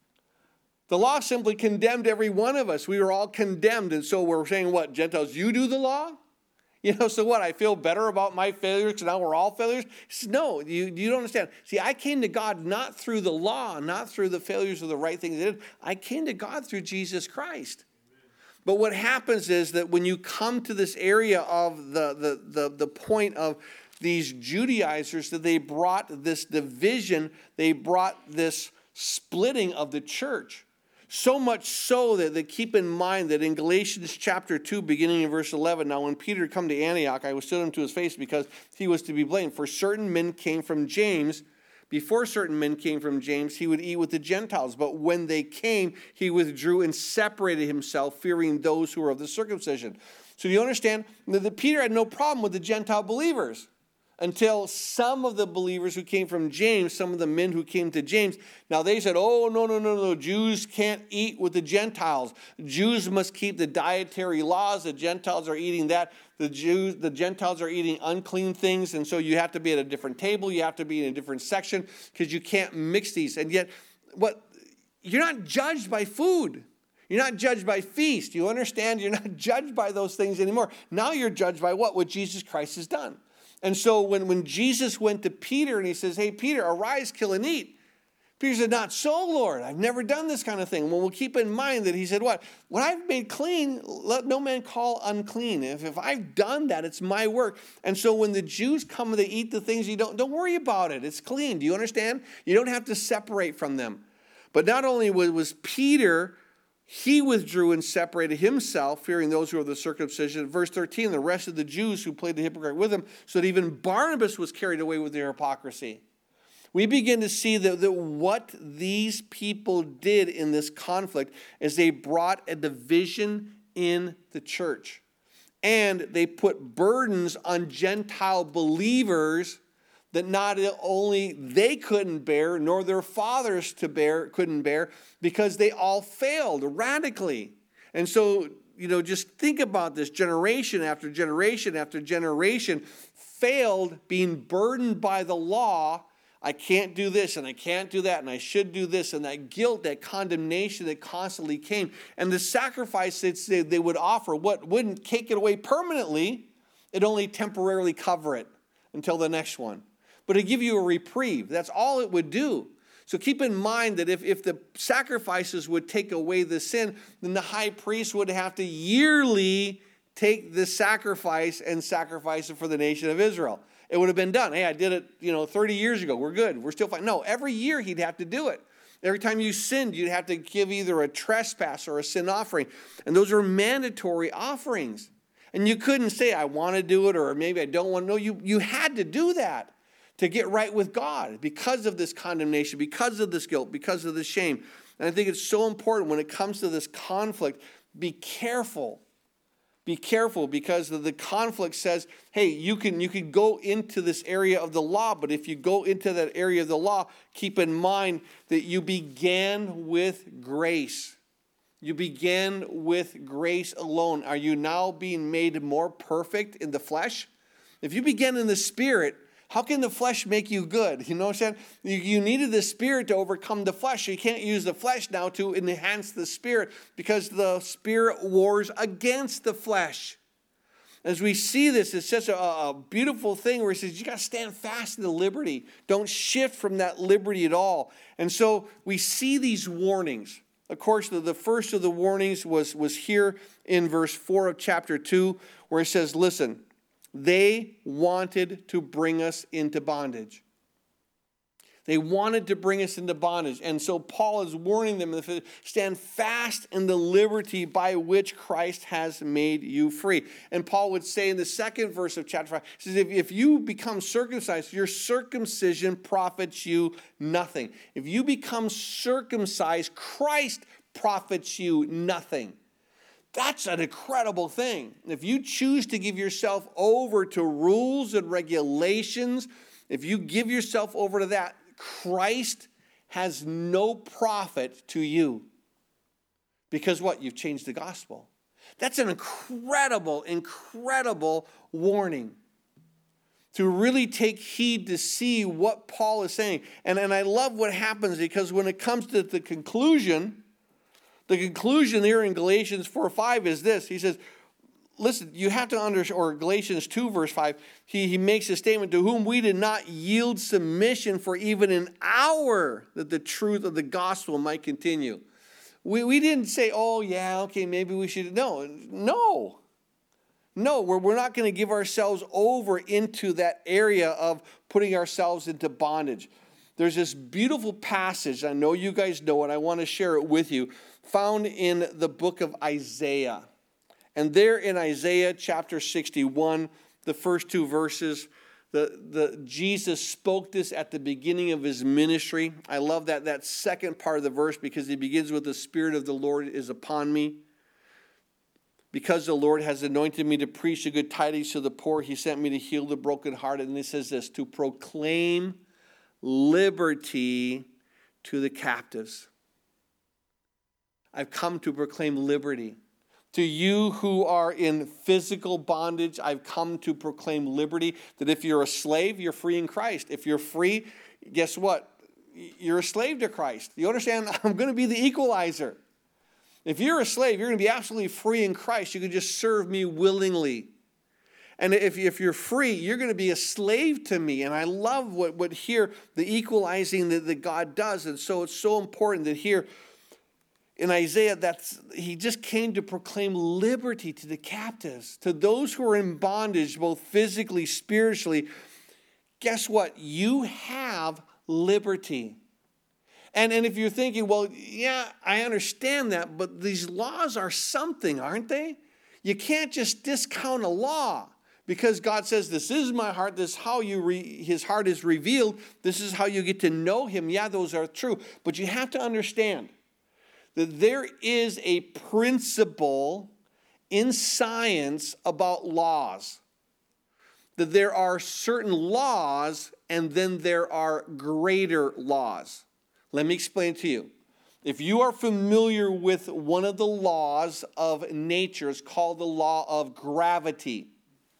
The law simply condemned every one of us. We were all condemned. And so we're saying, what, Gentiles, you do the law? You know, so what, I feel better about my failures because now we're all failures? He says, no, you, you don't understand. See, I came to God not through the law, not through the failures of the right things I did. I came to God through Jesus Christ. Amen. But what happens is that when you come to this area of the, the, the, the point of these Judaizers, that they brought this division, they brought this splitting of the church. So much so that they keep in mind that in Galatians chapter two, beginning in verse eleven, "Now when Peter had come to Antioch, I withstood him to his face because he was to be blamed. For certain men came from James. Before certain men came from James, he would eat with the Gentiles. But when they came, he withdrew and separated himself, fearing those who were of the circumcision." So you understand that Peter had no problem with the Gentile believers, until some of the believers who came from James, some of the men who came to James, now they said, oh, no, no, no, no, Jews can't eat with the Gentiles. Jews must keep the dietary laws. The Gentiles are eating that. The Jews, the Gentiles are eating unclean things, and so you have to be at a different table. You have to be in a different section because you can't mix these. And yet, what you're not judged by food. You're not judged by feast. You understand? You're not judged by those things anymore. Now you're judged by what? What Jesus Christ has done. And so when, when Jesus went to Peter and he says, hey, Peter, arise, kill and eat. Peter said, not so, Lord. I've never done this kind of thing. Well, we'll keep in mind that he said, what? What I've made clean, let no man call unclean. If, if I've done that, it's my work. And so when the Jews come and they eat the things you don't, don't worry about it. It's clean. Do you understand? You don't have to separate from them. But not only was, was Peter, he withdrew and separated himself, fearing those who were of the circumcision. Verse thirteen, the rest of the Jews who played the hypocrite with him, so that even Barnabas was carried away with their hypocrisy. We begin to see that, that what these people did in this conflict is they brought a division in the church. And they put burdens on Gentile believers that not only they couldn't bear, nor their fathers to bear couldn't bear, because they all failed radically. And so, you know, just think about this. Generation after generation after generation failed, being burdened by the law. I can't do this, and I can't do that, and I should do this, and that guilt, that condemnation that constantly came. And the sacrifice that they would offer, what wouldn't take it away permanently, it only temporarily cover it until the next one. But to give you a reprieve, that's all it would do. So keep in mind that if, if the sacrifices would take away the sin, then the high priest would have to yearly take the sacrifice and sacrifice it for the nation of Israel. It would have been done. Hey, I did it, you know, thirty years ago. We're good. We're still fine. No, every year he'd have to do it. Every time you sinned, you'd have to give either a trespass or a sin offering. And those are mandatory offerings. And you couldn't say, I want to do it, or maybe I don't want to. No, you, you had to do that to get right with God because of this condemnation, because of this guilt, because of this shame. And I think it's so important when it comes to this conflict, be careful. Be careful, because the conflict says, hey, you can, you can go into this area of the law, but if you go into that area of the law, keep in mind that you began with grace. You began with grace alone. Are you now being made more perfect in the flesh? If you began in the Spirit, how can the flesh make you good? You know what I'm saying? You, you needed the Spirit to overcome the flesh. You can't use the flesh now to enhance the Spirit, because the Spirit wars against the flesh. As we see this, it's such a, a beautiful thing where he says, you got to stand fast in the liberty. Don't shift from that liberty at all. And so we see these warnings. Of course, the, the first of the warnings was, was here in verse four of chapter two, where it says, listen, they wanted to bring us into bondage. They wanted to bring us into bondage. And so Paul is warning them, stand fast in the liberty by which Christ has made you free. And Paul would say in the second verse of chapter five, he says, if, if you become circumcised, your circumcision profits you nothing. If you become circumcised, Christ profits you nothing. That's an incredible thing. If you choose to give yourself over to rules and regulations, if you give yourself over to that, Christ has no profit to you. Because what? You've changed the gospel. That's an incredible, incredible warning. To really take heed to see what Paul is saying. And, and I love what happens, because when it comes to the conclusion, the conclusion here in Galatians four five is this. He says, listen, you have to understand, or Galatians two verse five, he, he makes a statement, to whom we did not yield submission for even an hour, that the truth of the gospel might continue. We, we didn't say, oh yeah, okay, maybe we should. No, no. No, we're, we're not going to give ourselves over into that area of putting ourselves into bondage. There's this beautiful passage, I know you guys know it, I want to share it with you, found in the book of Isaiah. And there in Isaiah chapter sixty-one, the first two verses, the, the, Jesus spoke this at the beginning of his ministry. I love that, that second part of the verse, because he begins with, the Spirit of the Lord is upon me. Because the Lord has anointed me to preach the good tidings to the poor, he sent me to heal the brokenhearted. And he says this, to proclaim liberty to the captives. I've come to proclaim liberty. To you who are in physical bondage, I've come to proclaim liberty. That if you're a slave, you're free in Christ. If you're free, guess what? You're a slave to Christ. You understand? I'm going to be the equalizer. If you're a slave, you're going to be absolutely free in Christ. You can just serve me willingly. And if, if you're free, you're going to be a slave to me. And I love what, what here, the equalizing that, that God does. And so it's so important that here in Isaiah, that's, he just came to proclaim liberty to the captives, to those who are in bondage, both physically, spiritually. Guess what? You have liberty. And, and if you're thinking, well, yeah, I understand that, but these laws are something, aren't they? You can't just discount a law. Because God says, this is my heart, this is how you re- his heart is revealed, this is how you get to know him. Yeah, those are true. But you have to understand that there is a principle in science about laws. That there are certain laws, and then there are greater laws. Let me explain to you. If you are familiar with one of the laws of nature, it's called the law of gravity.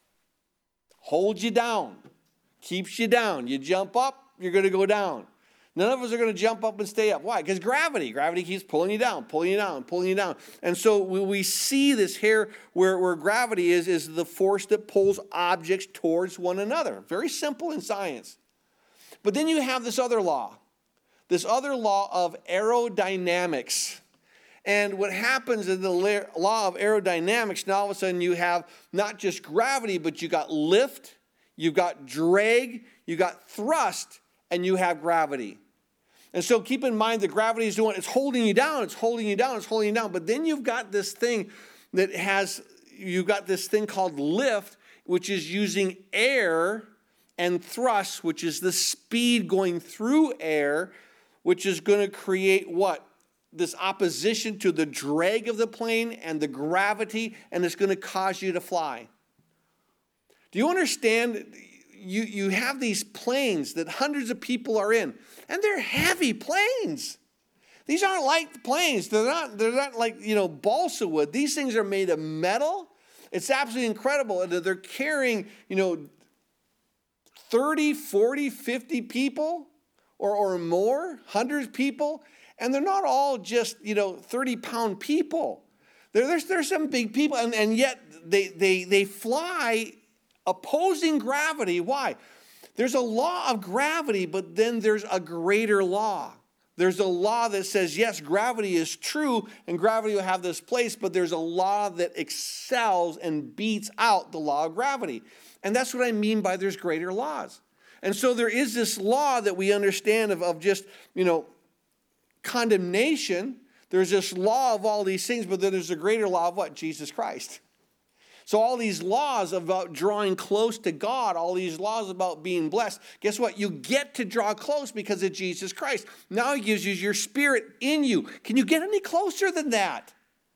Holds you down, keeps you down. You jump up, you're going to go down. None of us are going to jump up and stay up. Why? Because gravity. Gravity keeps pulling you down, pulling you down, pulling you down. And so we, we see this here where, where gravity is, is the force that pulls objects towards one another. Very simple in science. But then you have this other law, this other law of aerodynamics. And what happens in the law of aerodynamics, now all of a sudden you have not just gravity, but you got lift, you've got drag, you got thrust, and you have gravity. And so keep in mind that gravity is doing, it's holding you down, it's holding you down, it's holding you down. But then you've got this thing that has, you've got this thing called lift, which is using air, and thrust, which is the speed going through air, which is going to create what? This opposition to the drag of the plane and the gravity, and it's going to cause you to fly. Do you understand? You, you have these planes that hundreds of people are in, and they're heavy planes. These aren't light planes. They're not, they're not like, you know, balsa wood. These things are made of metal. It's absolutely incredible. And they're carrying, you know, thirty, forty, fifty people or, or more, one hundred people. And they're not all just, you know, thirty-pound people. There, there's, there's some big people, and, and yet they, they, they fly opposing gravity. Why? There's a law of gravity, but then there's a greater law. There's a law that says, yes, gravity is true, and gravity will have this place, but there's a law that excels and beats out the law of gravity. And that's what I mean by there's greater laws. And so there is this law that we understand of, of just, you know, condemnation. There's this law of all these things, but then there's a greater law of what? Jesus Christ. So all these laws about drawing close to God, all these laws about being blessed, guess what? You get to draw close because of Jesus Christ. Now he gives you your spirit in you. Can you get any closer than that?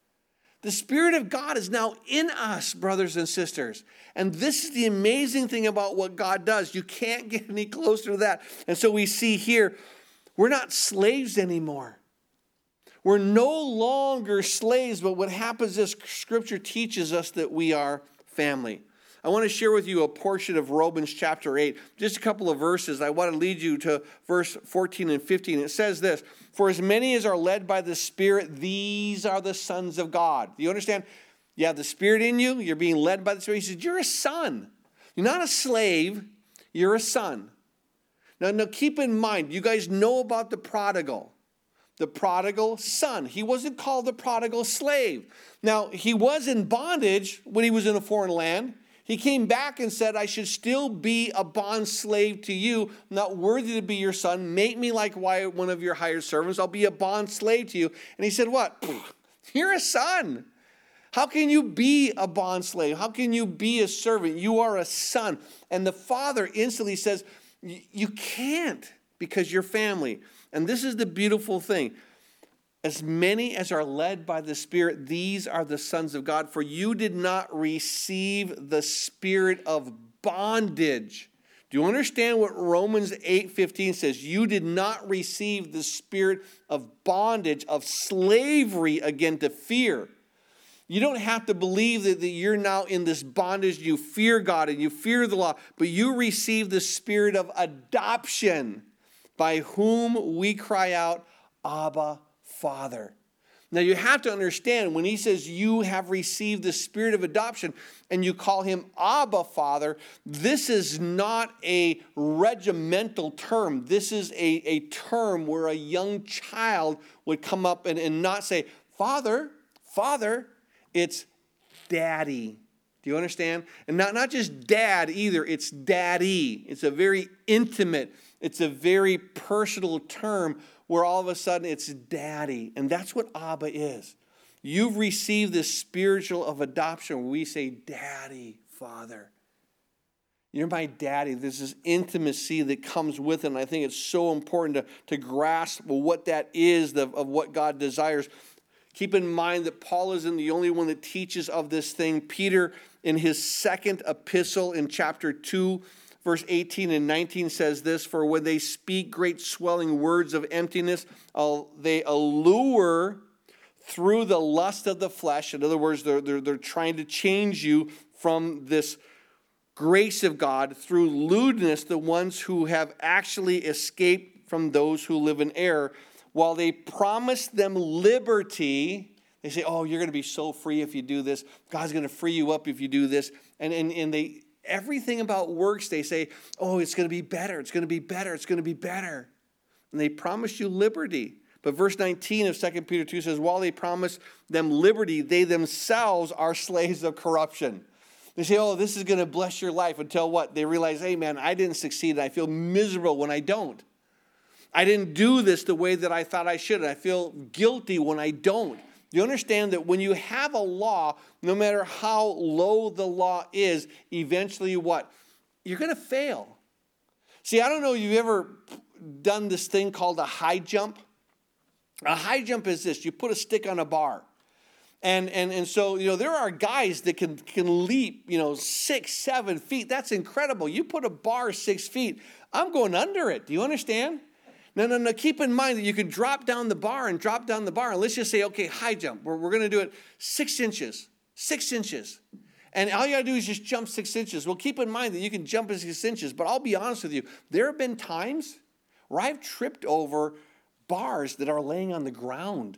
The Spirit of God is now in us, brothers and sisters. And this is the amazing thing about what God does. You can't get any closer to that. And so we see here, we're not slaves anymore. We're no longer slaves, but what happens is Scripture teaches us that we are family. I want to share with you a portion of Romans chapter eight, just a couple of verses. I want to lead you to verse fourteen and fifteen. It says this, "For as many as are led by the Spirit, these are the sons of God." Do you understand? You have the Spirit in you. You're being led by the Spirit. He says, you're a son. You're not a slave. You're a son. Now, now keep in mind, you guys know about the prodigal. The prodigal son. He wasn't called the prodigal slave. Now, he was in bondage when he was in a foreign land. He came back and said, I should still be a bond slave to you, not worthy to be your son. Make me like one of your hired servants. I'll be a bond slave to you. And he said, what? You're a son. How can you be a bond slave? How can you be a servant? You are a son. And the father instantly says, you can't because you're family. And this is the beautiful thing. As many as are led by the Spirit, these are the sons of God. For you did not receive the spirit of bondage. Do you understand what Romans eight fifteen says? You did not receive the spirit of bondage, of slavery again to fear. You don't have to believe that, that you're now in this bondage. You fear God and you fear the law. But you receive the spirit of adoption, by whom we cry out, Abba, Father. Now you have to understand, when he says you have received the spirit of adoption and you call him Abba, Father, this is not a regimental term. This is a, a term where a young child would come up and, and not say, Father, Father. It's Daddy. Do you understand? And not, not just dad either. It's Daddy. It's a very intimate, it's a very personal term where all of a sudden it's Daddy. And that's what Abba is. You've received this spiritual of adoption where we say, Daddy, Father. You're my daddy. There's this intimacy that comes with it. And I think it's so important to, to grasp what that is, the, of what God desires. Keep in mind that Paul isn't the only one that teaches of this thing. Peter, in his second epistle in chapter two, verse eighteen and nineteen says this, for when they speak great swelling words of emptiness, they allure through the lust of the flesh. In other words, they're, they're, they're trying to change you from this grace of God through lewdness, the ones who have actually escaped from those who live in error. While they promise them liberty, they say, oh, you're going to be so free if you do this. God's going to free you up if you do this. And, and, and they everything about works, they say, oh, it's going to be better. It's going to be better. It's going to be better. And they promise you liberty. But verse nineteen of Second Peter two says, while they promise them liberty, they themselves are slaves of corruption. They say, oh, this is going to bless your life until what? They realize, hey, man, I didn't succeed. I feel miserable when I don't. I didn't do this the way that I thought I should. I feel guilty when I don't. Do you understand that when you have a law, no matter how low the law is, eventually what? You're going to fail. See, I don't know if you've ever done this thing called a high jump. A high jump is this. You put a stick on a bar. And, and, and so, you know, there are guys that can, can leap, you know, six, seven feet. That's incredible. You put a bar six feet, I'm going under it. Do you understand? No, no, no. Keep in mind that you can drop down the bar and drop down the bar. And let's just say, okay, high jump. We're, we're going to do it six inches. Six inches. And all you got to do is just jump six inches. Well, keep in mind that you can jump six inches. But I'll be honest with you. There have been times where I've tripped over bars that are laying on the ground.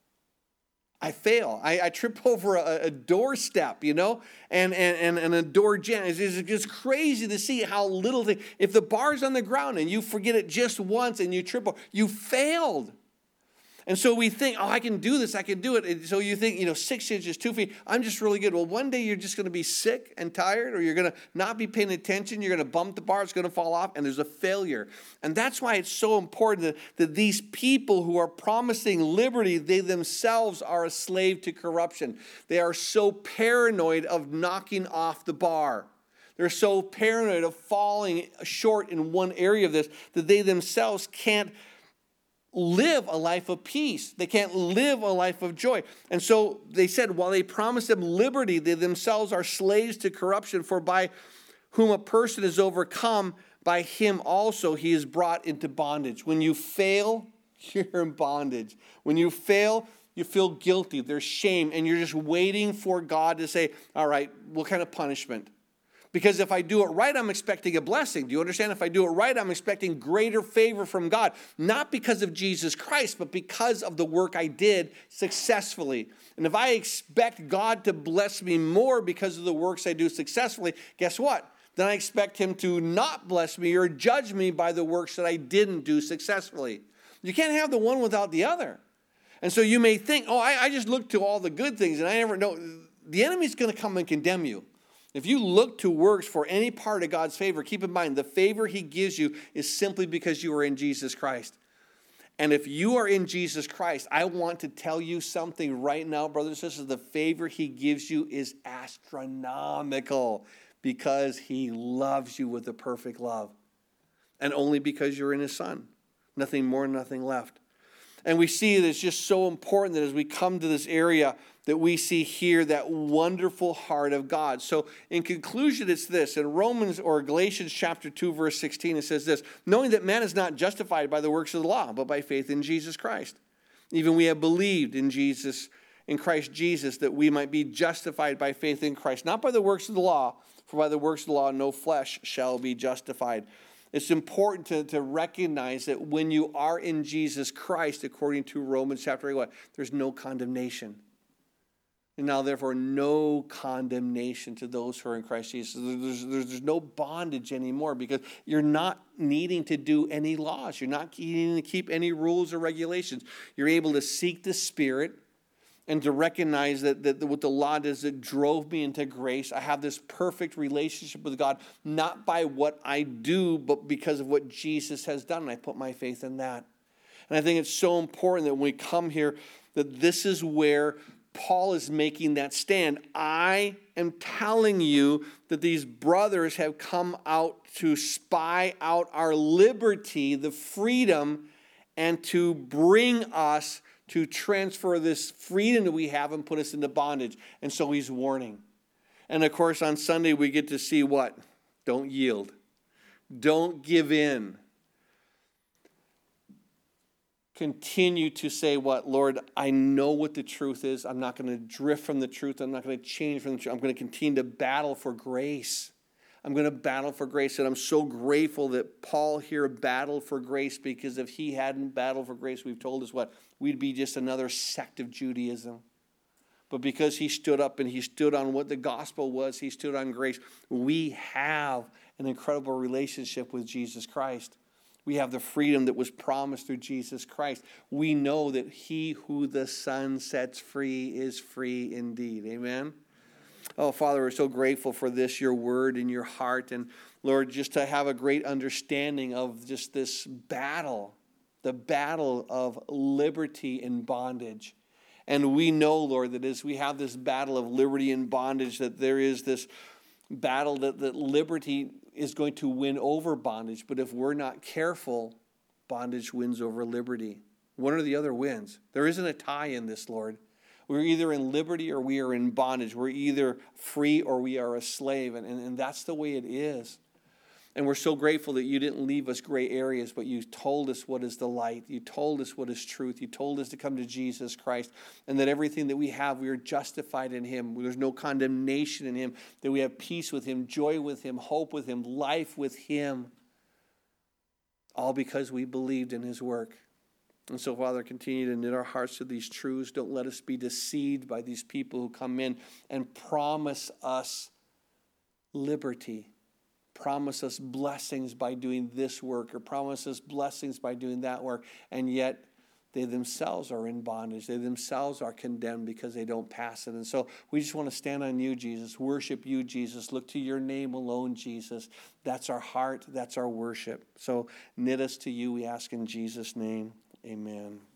I fail. I, I trip over a, a doorstep, you know, and, and, and, and a door jam. It's, it's just crazy to see how little thing. If the bar's on the ground and you forget it just once and you trip over, you failed. And so we think, oh, I can do this, I can do it. And so you think, you know, six inches, two feet, I'm just really good. Well, one day you're just going to be sick and tired, or you're going to not be paying attention. You're going to bump the bar, it's going to fall off, and there's a failure. And that's why it's so important that, that these people who are promising liberty, they themselves are a slave to corruption. They are so paranoid of knocking off the bar. They're so paranoid of falling short in one area of this that they themselves can't live a life of peace. They can't live a life of joy. And so they said, while they promise them liberty, they themselves are slaves to corruption, for by whom a person is overcome, by him also he is brought into bondage. When you fail, you're in bondage. When you fail, you feel guilty. There's shame, and you're just waiting for God to say, all right, what kind of punishment? Because if I do it right, I'm expecting a blessing. Do you understand? If I do it right, I'm expecting greater favor from God. Not because of Jesus Christ, but because of the work I did successfully. And if I expect God to bless me more because of the works I do successfully, guess what? Then I expect him to not bless me or judge me by the works that I didn't do successfully. You can't have the one without the other. And so you may think, oh, I, I just look to all the good things and I never know. The enemy's going to come and condemn you. If you look to works for any part of God's favor, keep in mind, the favor he gives you is simply because you are in Jesus Christ. And if you are in Jesus Christ, I want to tell you something right now, brothers and sisters. The favor he gives you is astronomical because he loves you with a perfect love. And only because you're in his Son. Nothing more, nothing left. And we see that it's just so important that as we come to this area that we see here that wonderful heart of God. So in conclusion, it's this. In Romans or Galatians chapter two, verse sixteen, it says this, knowing that man is not justified by the works of the law, but by faith in Jesus Christ. Even we have believed in Jesus, in Christ Jesus, that we might be justified by faith in Christ, not by the works of the law, for by the works of the law no flesh shall be justified. It's important to, to recognize that when you are in Jesus Christ, according to Romans chapter eight, what? There's no condemnation. And now, therefore, no condemnation to those who are in Christ Jesus. There's, there's, there's no bondage anymore because you're not needing to do any laws. You're not needing to keep any rules or regulations. You're able to seek the Spirit and to recognize that, that what the law does, it drove me into grace. I have this perfect relationship with God, not by what I do, but because of what Jesus has done. And I put my faith in that. And I think it's so important that when we come here, that this is where Paul is making that stand. I am telling you that these brothers have come out to spy out our liberty, the freedom, and to bring us to transfer this freedom that we have and put us into bondage. And so he's warning. And of course, on Sunday, we get to see what? Don't yield. Don't give in. Continue to say what? Lord, I know what the truth is. I'm not going to drift from the truth. I'm not going to change from the truth. I'm going to continue to battle for grace. I'm going to battle for grace. And I'm so grateful that Paul here battled for grace, because if he hadn't battled for grace, we've told us what? We'd be just another sect of Judaism. But because he stood up and he stood on what the gospel was, he stood on grace, we have an incredible relationship with Jesus Christ. We have the freedom that was promised through Jesus Christ. We know that he who the Son sets free is free indeed. Amen? Oh, Father, we're so grateful for this, your word and your heart. And Lord, just to have a great understanding of just this battle, the battle of liberty and bondage. And we know, Lord, that as we have this battle of liberty and bondage, that there is this battle that, that liberty is going to win over bondage. But if we're not careful, bondage wins over liberty. One or the other wins. There isn't a tie in this, Lord. We're either in liberty or we are in bondage. We're either free or we are a slave. And, and, and that's the way it is. And we're so grateful that you didn't leave us gray areas, but you told us what is the light. You told us what is truth. You told us to come to Jesus Christ, and that everything that we have, we are justified in him. There's no condemnation in him, that we have peace with him, joy with him, hope with him, life with him, all because we believed in his work. And so, Father, continue to knit our hearts to these truths. Don't let us be deceived by these people who come in and promise us liberty. Promise us blessings by doing this work, or promise us blessings by doing that work, and yet they themselves are in bondage. They themselves are condemned because they don't pass it. And so we just want to stand on you, Jesus, worship you, Jesus, look to your name alone, Jesus. That's our heart, that's our worship. So knit us to you, we ask in Jesus' name, amen.